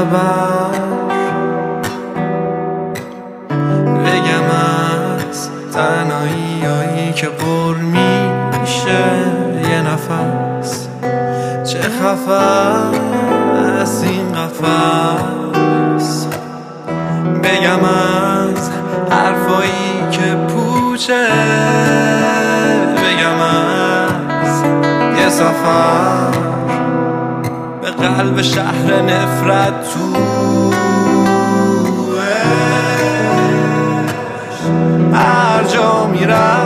خبر بگم از تنهاییایی که پر میشه یه نفس؟ چه خفه از این قفس؟ بگم از حرفایی که پوچه؟ بگم از یه سفر به قلب شهر نفرت تو هر جا میرم